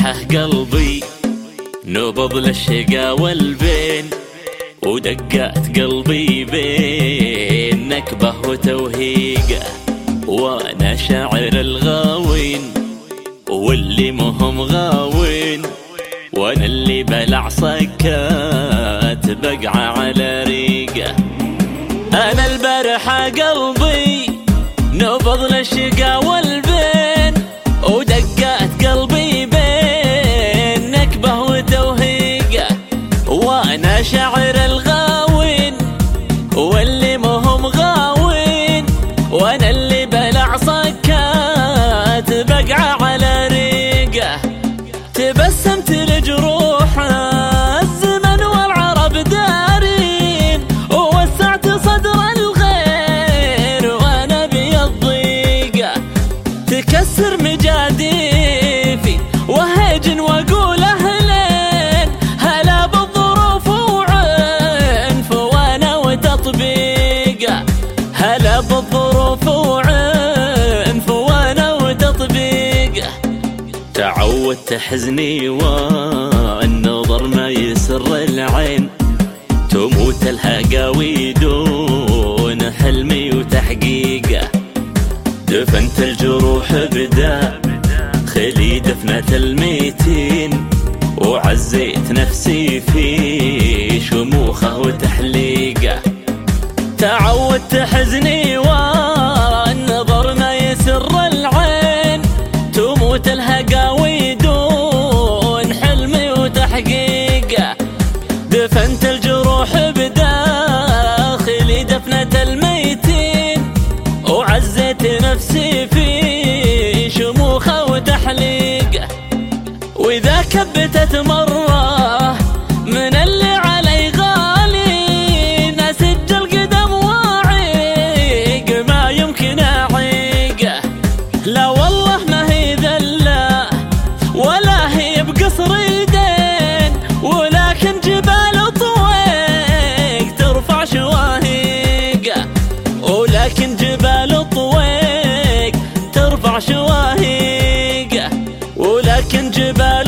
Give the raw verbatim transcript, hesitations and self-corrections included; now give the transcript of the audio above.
البارحة قلبي نبض للشقا والبين، ودقات قلبي بين نكبة وتوهيقة، وانا شاعر الغاوين واللي مهم غاوين، وانا اللي بلع صكات بقعة على ريقة. انا البارحة قلبي نبض للشقا والبين، ودقات قلبي بين نكبة وتوهيقة، وانا شاعر الغاوين واللي مهم غاوين، وانا اللي بلع صكات بقعة على ريقة. تبسمت لجروح الزمن والعرب دارين، ووسعت صدر الغير وانا بالضيقة. تكسر مجاديفي وهجن واقول اهلين، هلا بالظروف وعنف وانا وتطبيقة، هلا بالظروف وعنف وانا وتطبيقة. تعودت حزني والنظر ما يسر العين، تموت الهقاوي دون حلمي وتحقيقه. دفنت الجروح بدا خلي دفنة الميتين، وعزيت نفسي في شموخه وتحليقه. تعودت حزني والنظر ما يسر العين، تموت الهقاوي دون حلمي وتحقيقه. دفنت الجروح بداخلي دفنة الميتين، وعزيت نفسي في شموخه وتحليقه. واذا كبتت مرة من اللي علي غالي، نسج القدم واعيق ما يمكن اعيقه. لا والله ما هي ذلة ولا هي بقصر يدين، ولكن جبال طويق ترفع شواهيقه، ولكن جبال طويق ترفع شواهيقه، ولكن جبال